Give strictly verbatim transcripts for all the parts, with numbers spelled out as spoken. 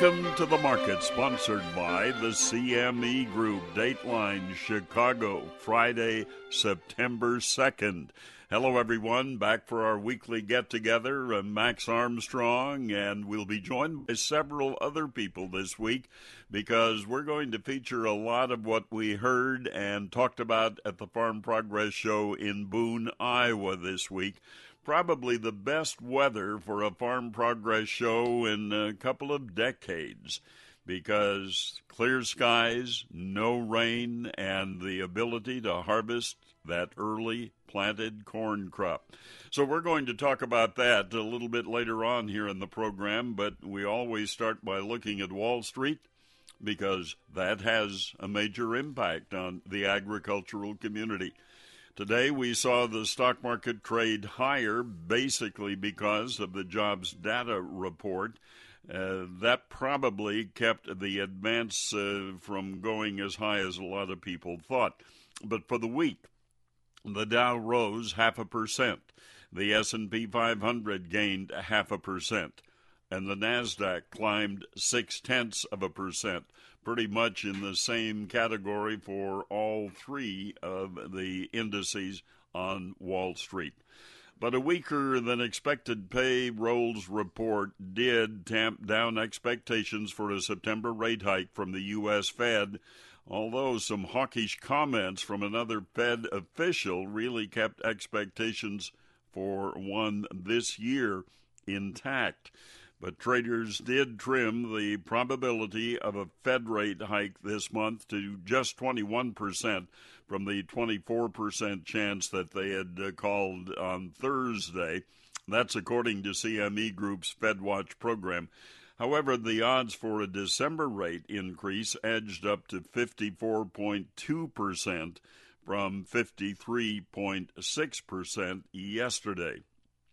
Welcome to the market, sponsored by the C M E Group, Dateline Chicago, Friday, September second. Hello, everyone. Back for our weekly get-together. I'm Max Armstrong, and we'll be joined by several other people this week because we're going to feature a lot of what we heard and talked about at the Farm Progress Show in Boone, Iowa this week. Probably the best weather for a Farm Progress Show in a couple of decades because clear skies, no rain, and the ability to harvest that early planted corn crop. So we're going to talk about that a little bit later on here in the program, but we always start by looking at Wall Street because that has a major impact on the agricultural community. Today we saw the stock market trade higher basically because of the jobs data report. Uh, that probably kept the advance uh, from going as high as a lot of people thought. But for the week, the Dow rose half a percent. The S and P five hundred gained half a percent. And the NASDAQ climbed six-tenths of a percent, pretty much in the same category for all three of the indices on Wall Street. But a weaker than expected payrolls report did tamp down expectations for a September rate hike from the U S Fed, although some hawkish comments from another Fed official really kept expectations for one this year intact. But traders did trim the probability of a Fed rate hike this month to just twenty-one percent from the twenty-four percent chance that they had uh, called on Thursday. That's according to C M E Group's FedWatch program. However, the odds for a December rate increase edged up to fifty-four point two percent from fifty-three point six percent yesterday.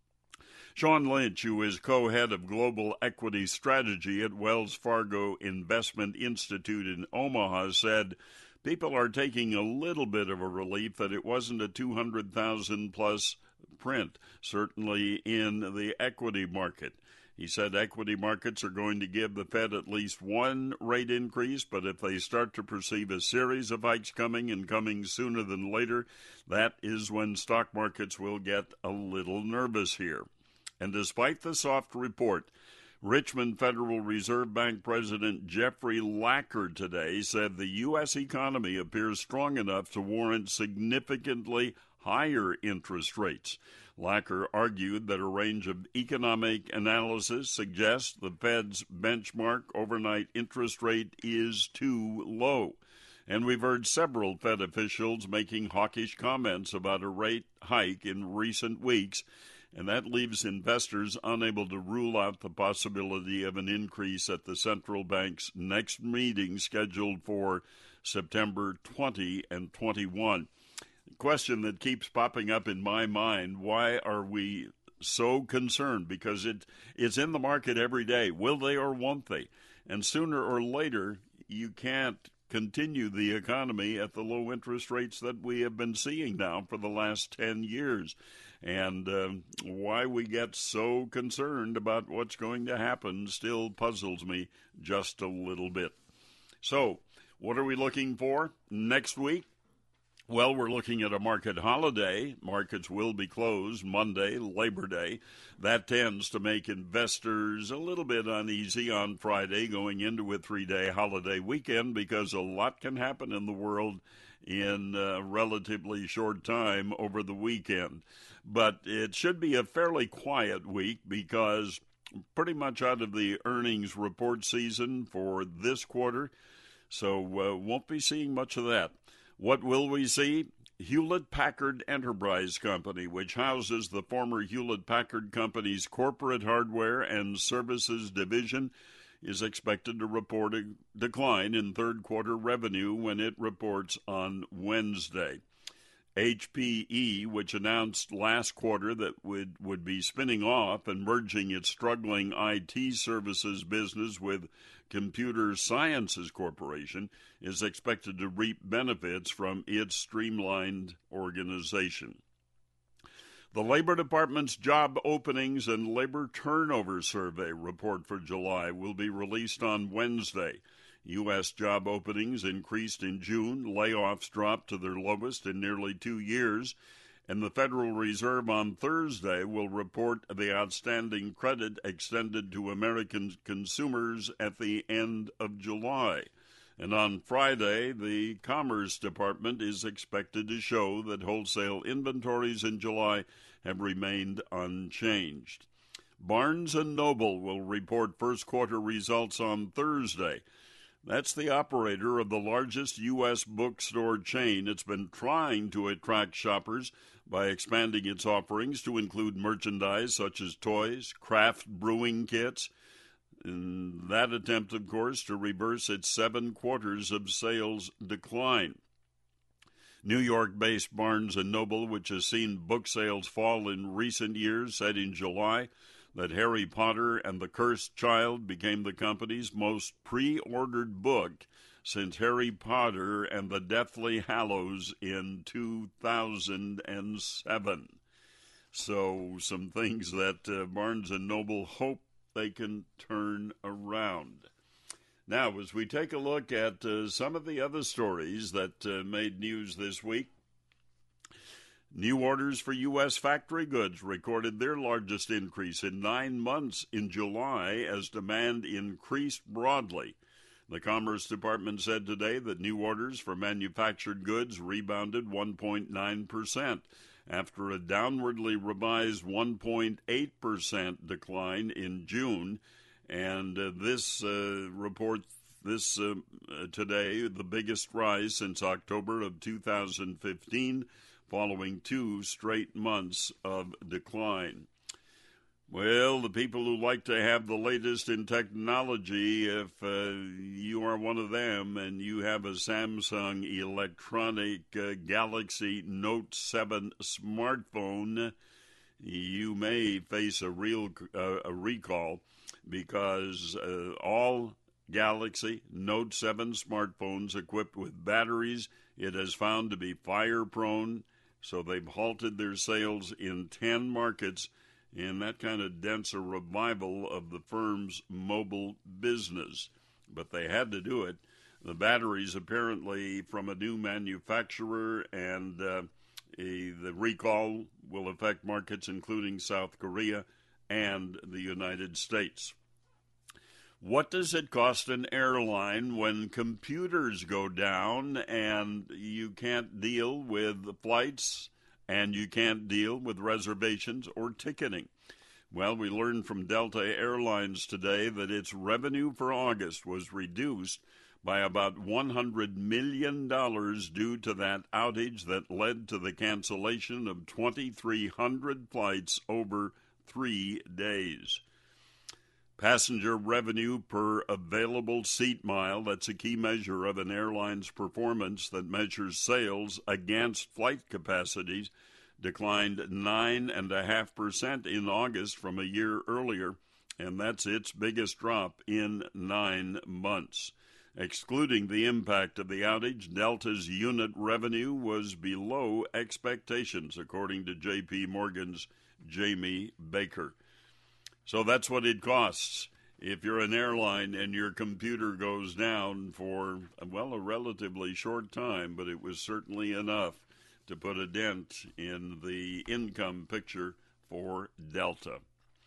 Sean Lynch, who is co-head of Global Equity Strategy at Wells Fargo Investment Institute in Omaha, said people are taking a little bit of a relief that it wasn't a two hundred thousand plus print, certainly in the equity market. He said equity markets are going to give the Fed at least one rate increase, but if they start to perceive a series of hikes coming and coming sooner than later, that is when stock markets will get a little nervous here. And despite the soft report, Richmond Federal Reserve Bank President Jeffrey Lacker today said the U S economy appears strong enough to warrant significantly higher interest rates. Lacker argued that a range of economic analysis suggests the Fed's benchmark overnight interest rate is too low. And we've heard several Fed officials making hawkish comments about a rate hike in recent weeks, and that leaves investors unable to rule out the possibility of an increase at the central bank's next meeting scheduled for September twentieth and twenty-first. The question that keeps popping up in my mind, why are we so concerned? Because it, it's in the market every day. Will they or won't they? And sooner or later, you can't continue the economy at the low interest rates that we have been seeing now for the last ten years. And uh, why we get so concerned about what's going to happen still puzzles me just a little bit. So, what are we looking for next week? Well, we're looking at a market holiday. Markets will be closed Monday, Labor Day. That tends to make investors a little bit uneasy on Friday going into a three-day holiday weekend because a lot can happen in the world in a relatively short time over the weekend. But it should be a fairly quiet week because pretty much out of the earnings report season for this quarter, so uh, won't be seeing much of that. What will we see? Hewlett-Packard Enterprise Company, which houses the former Hewlett-Packard Company's corporate hardware and services division, is expected to report a decline in third quarter revenue when it reports on Wednesday. H P E, which announced last quarter that would, would be spinning off and merging its struggling I T services business with Computer Sciences Corporation, is expected to reap benefits from its streamlined organization. The Labor Department's Job Openings and Labor Turnover Survey report for July will be released on Wednesday. U S job openings increased in June, layoffs dropped to their lowest in nearly two years, and the Federal Reserve on Thursday will report the outstanding credit extended to American consumers at the end of July. And on Friday, the Commerce Department is expected to show that wholesale inventories in July have remained unchanged. Barnes and Noble will report first quarter results on Thursday. That's the operator of the largest U S bookstore chain. It's been trying to attract shoppers by expanding its offerings to include merchandise such as toys, craft brewing kits. In that attempt, of course, to reverse its seven quarters of sales decline. New York-based Barnes and Noble, which has seen book sales fall in recent years, said in July that Harry Potter and the Cursed Child became the company's most pre-ordered book since Harry Potter and the Deathly Hallows in two thousand seven. So some things that uh, Barnes and Noble hope they can turn around. Now, as we take a look at uh, some of the other stories that uh, made news this week, new orders for U S factory goods recorded their largest increase in nine months in July as demand increased broadly. The Commerce Department said today that new orders for manufactured goods rebounded one point nine percent. After a downwardly revised one point eight percent decline in June. And uh, this uh, report, this uh, today, the biggest rise since October of two thousand fifteen, following two straight months of decline. Well, the people who like to have the latest in technology, if uh, you are one of them and you have a Samsung Electronic uh, Galaxy Note seven smartphone, you may face a real uh, a recall because uh, all Galaxy Note seven smartphones equipped with batteries it has found to be fire-prone, so they've halted their sales in ten markets. And that kind of dents a revival of the firm's mobile business. But they had to do it. The batteries apparently from a new manufacturer, and uh, a, the recall will affect markets including South Korea and the United States. What does it cost an airline when computers go down and you can't deal with flights and you can't deal with reservations or ticketing? Well, we learned from Delta Airlines today that its revenue for August was reduced by about one hundred million dollars due to that outage that led to the cancellation of twenty-three hundred flights over three days. Passenger revenue per available seat mile, that's a key measure of an airline's performance that measures sales against flight capacities, declined nine point five percent in August from a year earlier, and that's its biggest drop in nine months. Excluding the impact of the outage, Delta's unit revenue was below expectations, according to J P Morgan's Jamie Baker. So that's what it costs if you're an airline and your computer goes down for, well, a relatively short time, but it was certainly enough to put a dent in the income picture for Delta.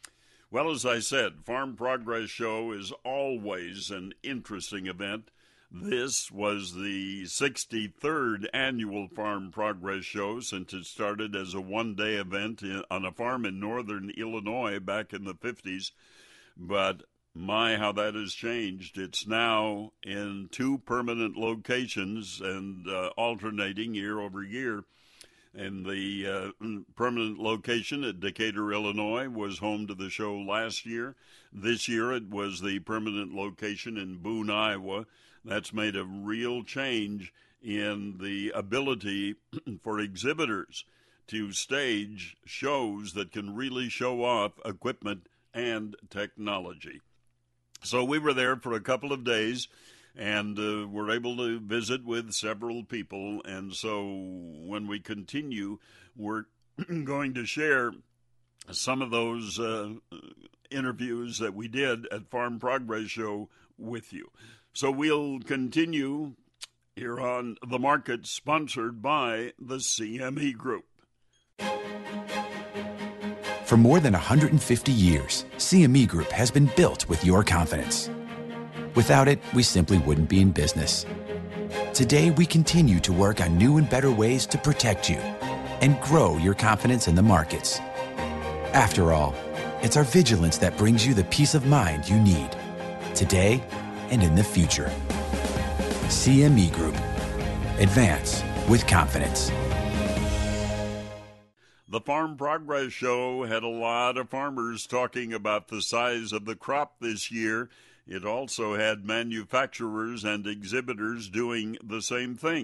Well, as I said, Farm Progress Show is always an interesting event. This was the sixty-third annual Farm Progress Show since it started as a one-day event in, on a farm in northern Illinois back in the fifties. But my, how that has changed. It's now in two permanent locations and uh, alternating year over year. And the uh, permanent location at Decatur, Illinois, was home to the show last year. This year it was the permanent location in Boone, Iowa. That's made a real change in the ability for exhibitors to stage shows that can really show off equipment and technology. So we were there for a couple of days and uh, were able to visit with several people. And so when we continue, we're going to share some of those uh, interviews that we did at Farm Progress Show with you. So we'll continue here on The Market, sponsored by the C M E Group. For more than one hundred fifty years, C M E Group has been built with your confidence. Without it, we simply wouldn't be in business. Today, we continue to work on new and better ways to protect you and grow your confidence in the markets. After all, it's our vigilance that brings you the peace of mind you need, today and in the future. C M E Group. Advance with confidence. The Farm Progress Show had a lot of farmers talking about the size of the crop this year. It also had manufacturers and exhibitors doing the same thing.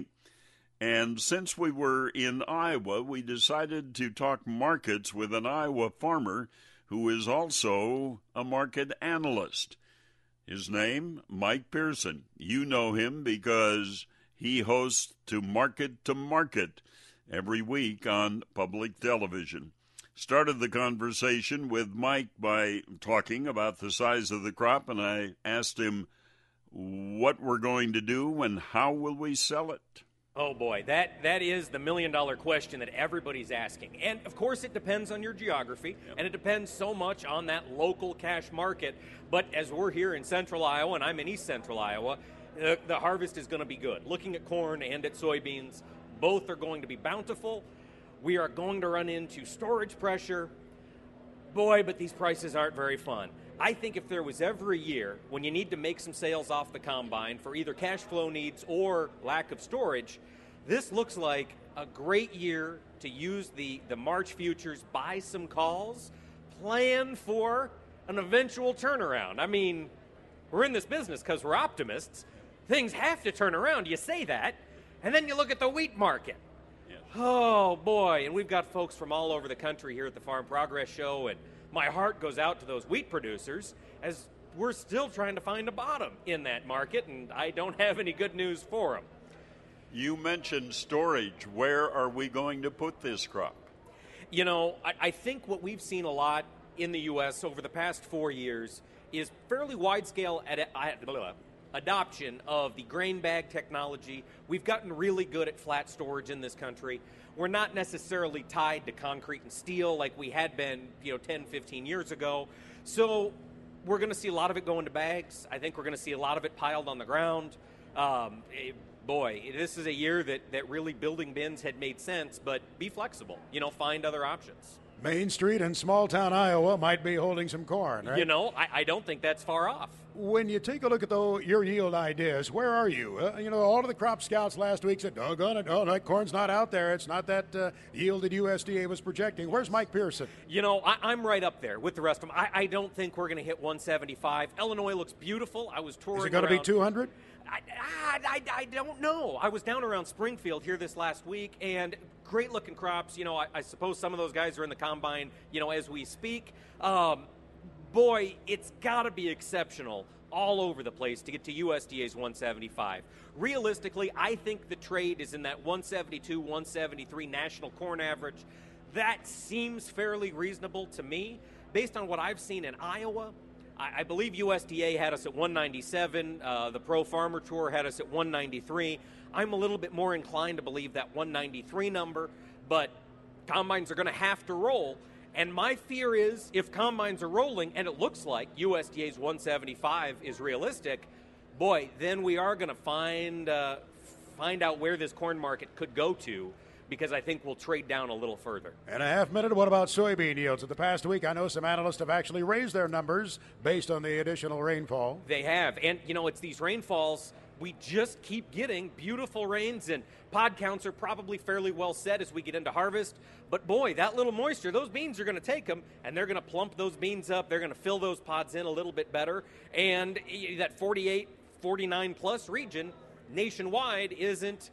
And since we were in Iowa, we decided to talk markets with an Iowa farmer who is also a market analyst. His name, Mike Pearson. You know him because he hosts To Market to Market every week on public television. Started the conversation with Mike by talking about the size of the crop, and I asked him what we're going to do and how will we sell it. Oh boy, that, that is the million dollar question that everybody's asking. And of course it depends on your geography, yep. and it depends so much on that local cash market. But as we're here in central Iowa, and I'm in east central Iowa, the, the harvest is going to be good. Looking at corn and at soybeans, both are going to be bountiful. We are going to run into storage pressure. Boy, but these prices aren't very fun. I think if there was ever a year when you need to make some sales off the combine for either cash flow needs or lack of storage, this looks like a great year to use the, the March futures, buy some calls, plan for an eventual turnaround. I mean, we're in this business because we're optimists. Things have to turn around. You say that, and then you look at the wheat market. Yes. Oh, boy, and we've got folks from all over the country here at the Farm Progress Show, and my heart goes out to those wheat producers as we're still trying to find a bottom in that market, and I don't have any good news for them. You mentioned storage. Where are we going to put this crop? You know, I, I think what we've seen a lot in the U S over the past four years is fairly wide-scale ad- ad- adoption of the grain bag technology. We've gotten really good at flat storage in this country. We're not necessarily tied to concrete and steel like we had been, you know, ten, fifteen years ago. So we're going to see a lot of it go into bags. I think we're going to see a lot of it piled on the ground. Um, it, boy, this is a year that, that really building bins had made sense, but be flexible. You know, find other options. Main Street in small-town Iowa might be holding some corn, right? You know, I, I don't think that's far off. When you take a look at the, your yield ideas, where are you? Uh, you know, all of the crop scouts last week said, doggone it, oh, that corn's not out there. It's not that uh, yield that U S D A was projecting. Where's Mike Pearson? You know, I, I'm right up there with the rest of them. I, I don't think we're going to hit one seventy-five. Illinois looks beautiful. I was touring Is it going to be two hundred? I, I, I don't know. I was down around Springfield here this last week, and great-looking crops. You know, I, I suppose some of those guys are in the combine, you know, as we speak. Um, boy, it's got to be exceptional all over the place to get to U S D A's one seventy-five. Realistically, I think the trade is in that one seventy-two, one seventy-three national corn average. That seems fairly reasonable to me. Based on what I've seen in Iowa, I believe U S D A had us at one ninety-seven. Uh, the Pro Farmer Tour had us at one ninety-three. I'm a little bit more inclined to believe that one ninety-three number, but combines are going to have to roll. And my fear is if combines are rolling and it looks like U S D A's one seventy-five is realistic, boy, then we are going to find uh, find out where this corn market could go to, because I think we'll trade down a little further. And a half minute, what about soybean yields? In the past week, I know some analysts have actually raised their numbers based on the additional rainfall. They have. And, you know, it's these rainfalls. We just keep getting beautiful rains, and pod counts are probably fairly well set as we get into harvest. But, boy, that little moisture, those beans are going to take them, and they're going to plump those beans up. They're going to fill those pods in a little bit better. And that forty-eight, forty-nine plus region nationwide isn't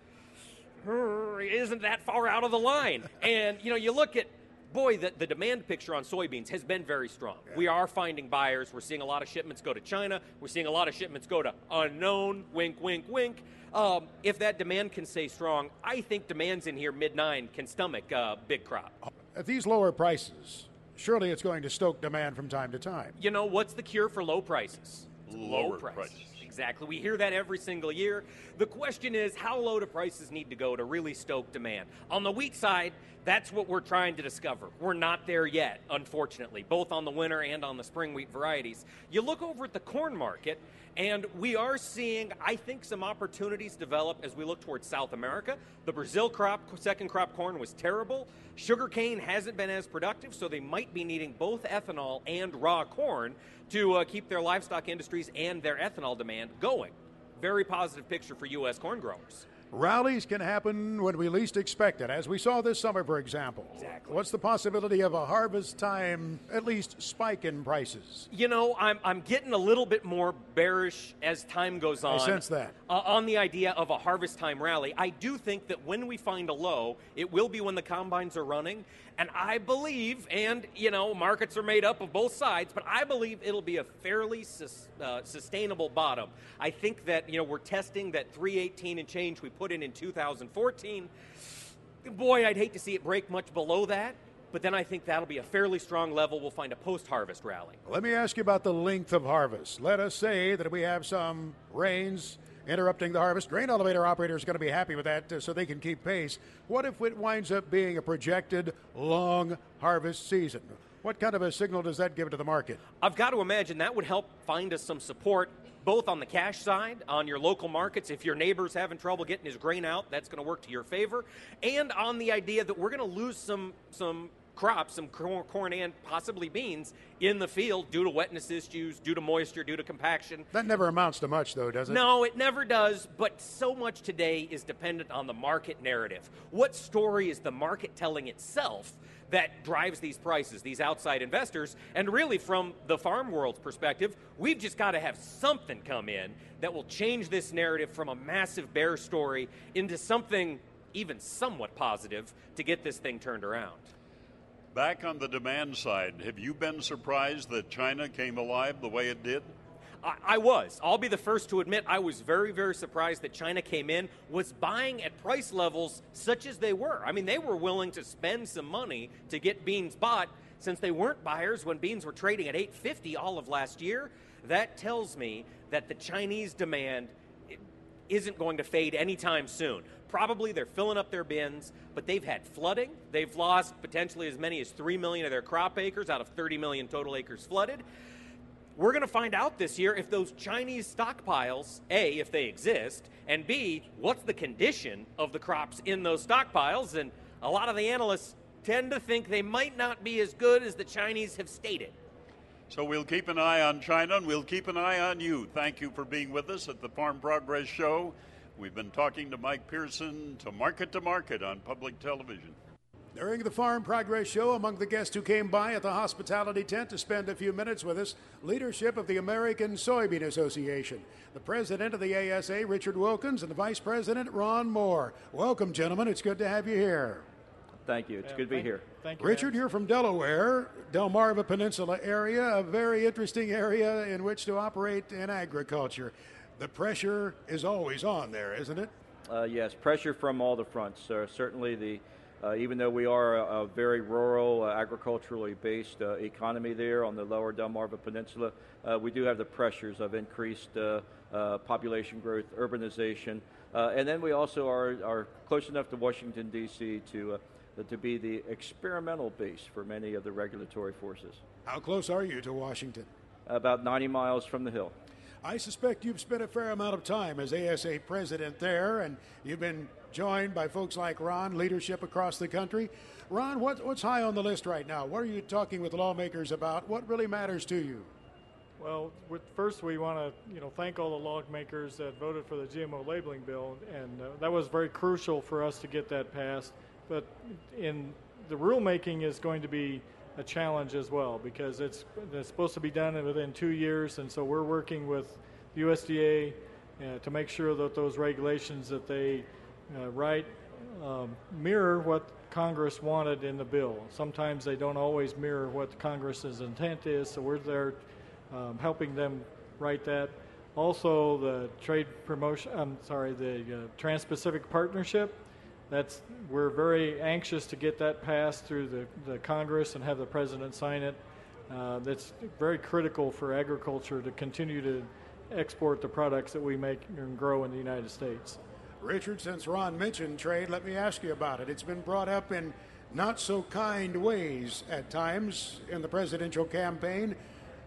isn't that far out of the line. And, you know, you look at, boy, the, the demand picture on soybeans has been very strong. Yeah. We are finding buyers. We're seeing a lot of shipments go to China. We're seeing a lot of shipments go to unknown, wink, wink, wink. Um, if that demand can stay strong, I think demands in here mid nine can stomach uh, big crop. At these lower prices, surely it's going to stoke demand from time to time. You know, what's the cure for low prices? Lower low prices. prices. Exactly. We hear that every single year. The question is, how low do prices need to go to really stoke demand? On the wheat side, that's what we're trying to discover. We're not there yet, unfortunately, both on the winter and on the spring wheat varieties. You look over at the corn market, and we are seeing, I think, some opportunities develop as we look towards South America. The Brazil crop, second crop corn, was terrible. Sugarcane hasn't been as productive, so they might be needing both ethanol and raw corn to uh, keep their livestock industries and their ethanol demand going. Very positive picture for U S corn growers. Rallies can happen when we least expect it, as we saw this summer, for example. Exactly. What's the possibility of a harvest time, at least, spike in prices? You know, I'm I'm getting a little bit more bearish as time goes on. I sense that. Uh, on the idea of a harvest time rally. I do think that when we find a low, it will be when the combines are running. And I believe, and, you know, markets are made up of both sides, but I believe it'll be a fairly sus, uh, sustainable bottom. I think that, you know, we're testing that three eighteen and change we put in in two thousand fourteen. Boy, I'd hate to see it break much below that, but then I think that'll be a fairly strong level. We'll find a post-harvest rally. Let me ask you about the length of harvest. Let us say that we have some rains interrupting the harvest. Grain elevator operators are going to be happy with that uh, so they can keep pace. What if it winds up being a projected long harvest season? What kind of a signal does that give to the market? I've got to imagine that would help find us some support, both on the cash side, on your local markets. If your neighbor's having trouble getting his grain out, that's going to work to your favor. And on the idea that we're going to lose some some crops, some corn and possibly beans in the field due to wetness issues, due to moisture, due to compaction. That never amounts to much, though, does it? No, it never does, but so much today is dependent on the market narrative. What story is the market telling itself that drives these prices, these outside investors? And really, from the farm world's perspective, we've just got to have something come in that will change this narrative from a massive bear story into something even somewhat positive to get this thing turned around. Back on the demand side, have you been surprised that China came alive the way it did? I, I was. I'll be the first to admit I was very, very surprised that China came in, was buying at price levels such as they were. I mean, they were willing to spend some money to get beans bought since they weren't buyers when beans were trading at eight fifty all of last year. That tells me that the Chinese demand isn't going to fade anytime soon. Probably they're filling up their bins, but they've had flooding. They've lost potentially as many as three million of their crop acres out of thirty million total acres flooded. We're going to find out this year if those Chinese stockpiles, A, if they exist, and B, what's the condition of the crops in those stockpiles. And a lot of the analysts tend to think they might not be as good as the Chinese have stated. So we'll keep an eye on China, and we'll keep an eye on you. Thank you for being with us at the Farm Progress Show. We've been talking to Mike Pearson to Market to Market on public television. During the Farm Progress Show, among the guests who came by at the hospitality tent to spend a few minutes with us, leadership of the American Soybean Association, the president of the A S A, Richard Wilkins, and the vice president, Ron Moore. Welcome, gentlemen. It's good to have you here. Thank you. It's yeah, good to be thank, here. Thank you, Richard, man. you're from Delaware, Delmarva Peninsula area, a very interesting area in which to operate in agriculture. The pressure is always on there, isn't it? Uh, yes, pressure from all the fronts. Uh, certainly, the uh, even though we are a, a very rural, uh, agriculturally based uh, economy there on the lower Delmarva Peninsula, uh, we do have the pressures of increased uh, uh, population growth, urbanization, uh, and then we also are, are close enough to Washington, D C to uh, to be the experimental base for many of the regulatory forces. How close are you to Washington? About ninety miles from the Hill. I suspect you've spent a fair amount of time as A S A president there, and you've been joined by folks like Ron, leadership across the country. Ron, what, what's high on the list right now? What are you talking with lawmakers about? What really matters to you? Well, with, first we want to, you know, thank all the lawmakers that voted for the G M O labeling bill, and uh, that was very crucial for us to get that passed. But in the rulemaking is going to be a challenge as well, because it's, it's supposed to be done within two years, and so we're working with the U S D A uh, to make sure that those regulations that they uh, write um, mirror what Congress wanted in the bill. Sometimes they don't always mirror what Congress's intent is, so we're there um, helping them write that. Also, the trade promotion, I'm sorry, the uh, Trans-Pacific Partnership, That's we're very anxious to get that passed through the, the Congress and have the president sign it. Uh, that's very critical for agriculture to continue to export the products that we make and grow in the United States. Richard, since Ron mentioned trade, let me ask you about it. It's been brought up in not so kind ways at times in the presidential campaign.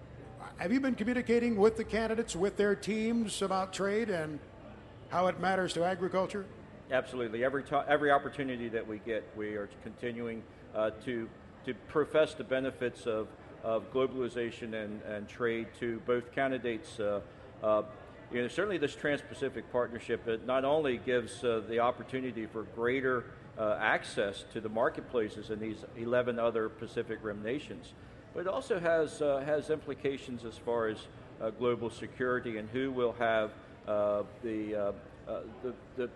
Have you been communicating with the candidates, with their teams about trade and how it matters to agriculture? Absolutely. Every to- every opportunity that we get, we are continuing uh, to to profess the benefits of, of globalization and, and trade to both candidates. Uh, uh, you know, certainly this Trans-Pacific Partnership, it not only gives uh, the opportunity for greater uh, access to the marketplaces in these eleven other Pacific Rim nations, but it also has uh, has implications as far as uh, global security and who will have uh, the, uh, uh, the the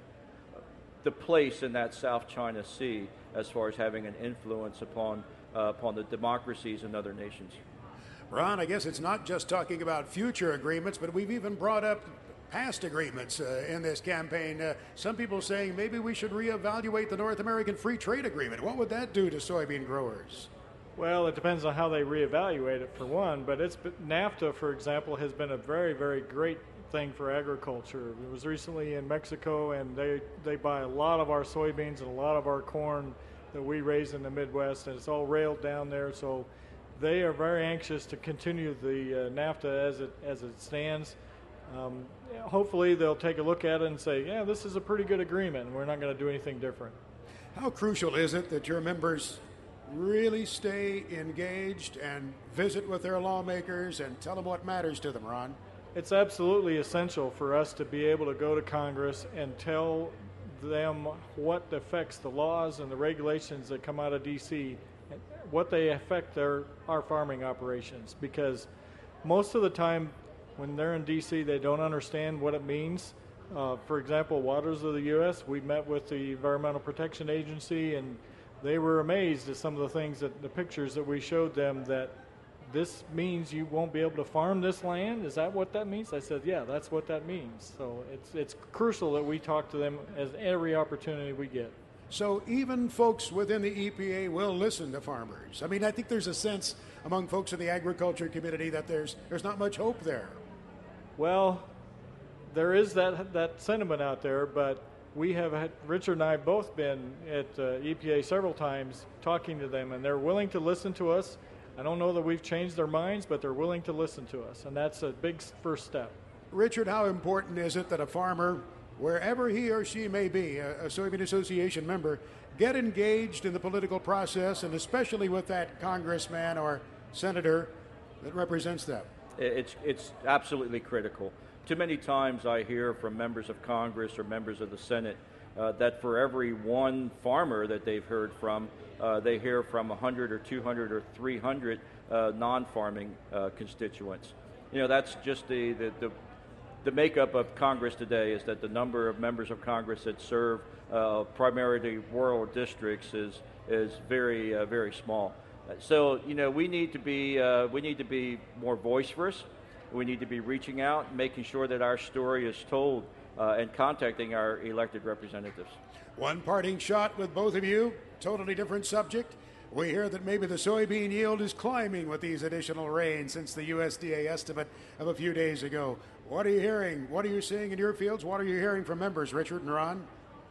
the place in that South China Sea as far as having an influence upon uh, upon the democracies in other nations. Ron, I guess it's not just talking about future agreements, but we've even brought up past agreements uh, in this campaign. Uh, some people saying maybe we should reevaluate the North American Free Trade Agreement. What would that do to soybean growers? Well, it depends on how they reevaluate it, for one, but it's NAFTA, for example, has been a very, very great thing for agriculture. It was recently in Mexico, and they, they buy a lot of our soybeans and a lot of our corn that we raise in the Midwest, and it's all railed down there, so they are very anxious to continue the uh, NAFTA as it as it stands. Um, hopefully they'll take a look at it and say, yeah, this is a pretty good agreement, and we're not going to do anything different. How crucial is it that your members really stay engaged and visit with their lawmakers and tell them what matters to them, Ron? It's absolutely essential for us to be able to go to Congress and tell them what affects the laws and the regulations that come out of D C, what they affect their our farming operations, because most of the time when they're in D C they don't understand what it means. Uh, for example, Waters of the U S, we met with the Environmental Protection Agency, and they were amazed at some of the things, that the pictures that we showed them, that this means you won't be able to farm this land? Is that what that means? I said, yeah, that's what that means. So it's it's crucial that we talk to them as every opportunity we get. So even folks within the E P A will listen to farmers. I mean, I think there's a sense among folks in the agriculture community that there's there's not much hope there. Well, there is that that sentiment out there, but we have had, Richard and I have both been at uh, E P A several times talking to them, and they're willing to listen to us. I don't know that we've changed their minds, but they're willing to listen to us, and that's a big first step. Richard, how important is it that a farmer, wherever he or she may be, a, a Soybean Association member, get engaged in the political process, and especially with that congressman or senator that represents them? It's, it's absolutely critical. Too many times I hear from members of Congress or members of the Senate uh, that for every one farmer that they've heard from, uh, they hear from one hundred or two hundred or three hundred uh, non-farming uh, constituents. You know, that's just the, the, the, the makeup of Congress today, is that the number of members of Congress that serve uh, primarily rural districts is, is very, uh, very small. So, you know, we need to be, uh, we need to be more vociferous. We need to be reaching out, making sure that our story is told, uh, and contacting our elected representatives. One parting shot with both of you, totally different subject. We hear that maybe the soybean yield is climbing with these additional rains since the U S D A estimate of a few days ago. What are you hearing? What are you seeing in your fields? What are you hearing from members, Richard and Ron?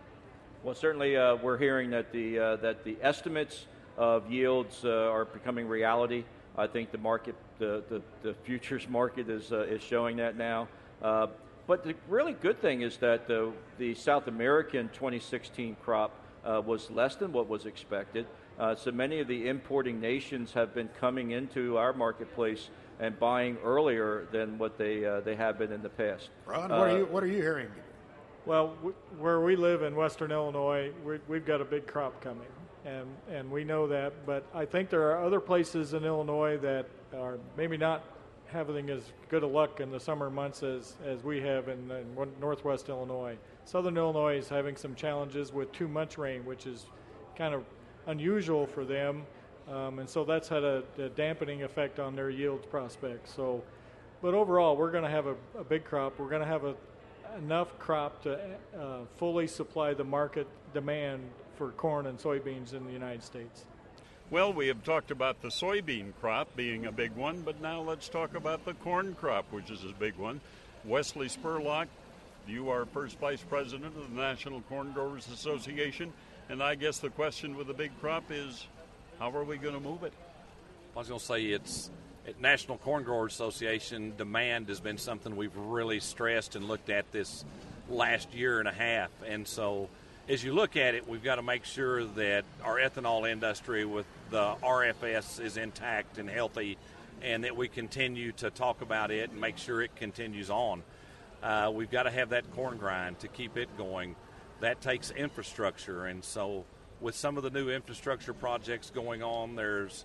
Well, certainly uh, we're hearing that the, uh, that the estimates of yields uh, are becoming reality. I think the market, the, the, the futures market is, uh, is showing that now. Uh, but the really good thing is that the, the South American twenty sixteen crop uh, was less than what was expected. Uh, so many of the importing nations have been coming into our marketplace and buying earlier than what they uh, they have been in the past. Ron, what, uh, are you, what are you hearing? Well, w- where we live in Western Illinois, we, we've got a big crop coming, and, and we know that. But I think there are other places in Illinois that are maybe not having as good a luck in the summer months as, as we have in, in northwest Illinois. Southern Illinois is having some challenges with too much rain, which is kind of unusual for them, um, and so that's had a, a dampening effect on their yield prospects. So, but overall, we're going to have a, a big crop. We're going to have a enough crop to uh, fully supply the market demand for corn and soybeans in the United States. Well, we have talked about the soybean crop being a big one, but now let's talk about the corn crop, which is a big one. Wesley Spurlock, you are first vice president of the National Corn Growers Association, and I guess the question with the big crop is, how are we going to move it? I was going to say it's at National Corn Growers Association, demand has been something we've really stressed and looked at this last year and a half. And so as you look at it, we've got to make sure that our ethanol industry with the R F S is intact and healthy, and that we continue to talk about it and make sure it continues on. Uh, we've got to have that corn grind to keep it going. That takes infrastructure. And so with some of the new infrastructure projects going on, there's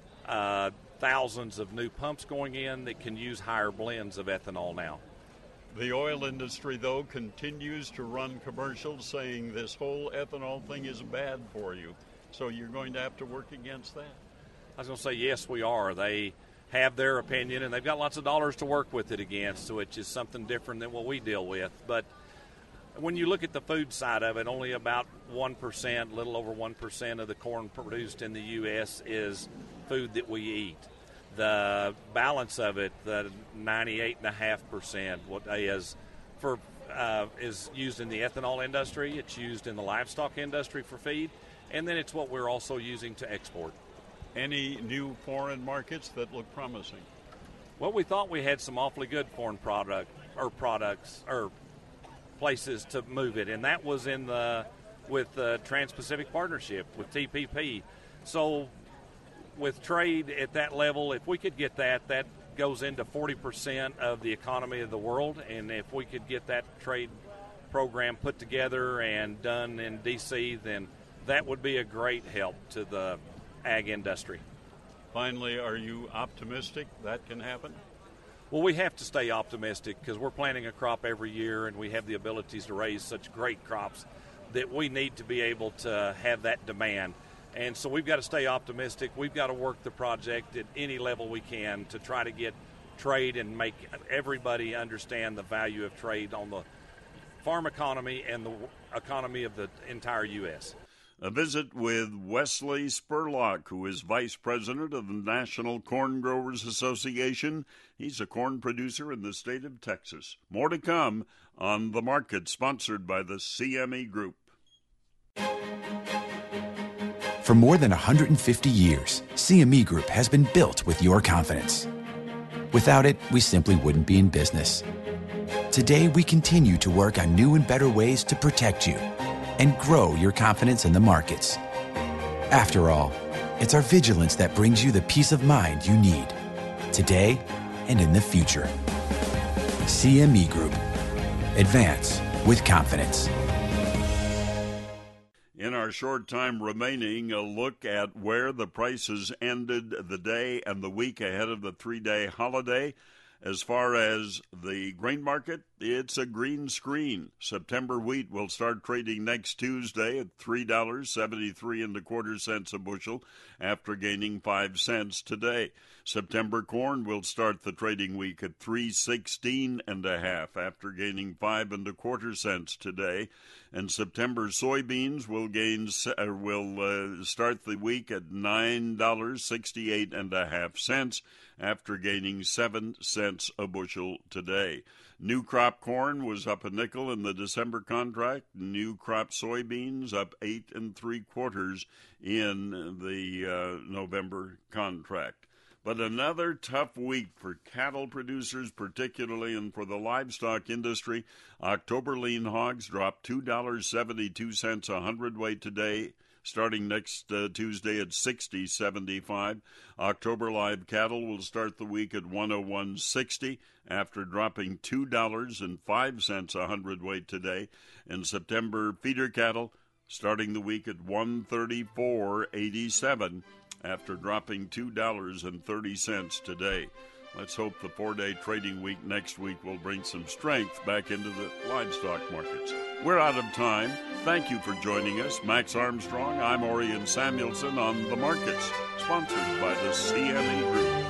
uh, thousands of new pumps going in that can use higher blends of ethanol now. The oil industry, though, continues to run commercials saying this whole ethanol thing is bad for you. So you're going to have to work against that. I was going to say, yes, we are. They have their opinion, and they've got lots of dollars to work with it against, which is something different than what we deal with. But when you look at the food side of it, only about one percent, a little over one percent of the corn produced in the U S is food that we eat. The balance of it, the ninety-eight point five percent, what is for uh, is used in the ethanol industry. It's used in the livestock industry for feed, and then it's what we're also using to export. Any new foreign markets that look promising? Well, we thought we had some awfully good foreign product or products or places to move it, and that was in the with the Trans-Pacific Partnership with T P P. So with trade at that level, if we could get that, that goes into forty percent of the economy of the world, and if we could get that trade program put together and done in D C, then that would be a great help to the ag industry. Finally, are you optimistic that can happen? Well, we have to stay optimistic because we're planting a crop every year, and we have the abilities to raise such great crops that we need to be able to have that demand. And so we've got to stay optimistic. We've got to work the project at any level we can to try to get trade and make everybody understand the value of trade on the farm economy and the economy of the entire U S A visit with Wesley Spurlock, who is vice president of the National Corn Growers Association. He's a corn producer in the state of Texas. More to come on The Market, sponsored by the C M E Group. For more than one hundred fifty years, C M E Group has been built with your confidence. Without it, we simply wouldn't be in business. Today, we continue to work on new and better ways to protect you and grow your confidence in the markets. After all, it's our vigilance that brings you the peace of mind you need, today and in the future. C M E Group. Advance with confidence. In our short time remaining, a look at where the prices ended the day and the week ahead of the three-day holiday. As far as the grain market, it's a green screen. September wheat will start trading next Tuesday at three dollars and seventy-three and a quarter cents a bushel after gaining five cents today. September corn will start the trading week at three sixteen and a half after gaining five and a quarter cents today. And September soybeans will gain uh, will uh, start the week at nine dollars and sixty-eight and a half cents after gaining seven cents a bushel today. New crop corn was up a nickel in the December contract. New crop soybeans up eight and three quarters in the uh, November contract. But another tough week for cattle producers, particularly, and for the livestock industry. October lean hogs dropped two dollars and seventy-two cents a hundredweight today, starting next uh, Tuesday at sixty seventy-five. October live cattle will start the week at one oh one sixty after dropping two dollars and five cents a hundredweight today. And September feeder cattle starting the week at one thirty-four eighty-seven after dropping two dollars and thirty cents today. Let's hope the four-day trading week next week will bring some strength back into the livestock markets. We're out of time. Thank you for joining us. Max Armstrong, I'm Orion Samuelson on The Markets, sponsored by the C M E Group.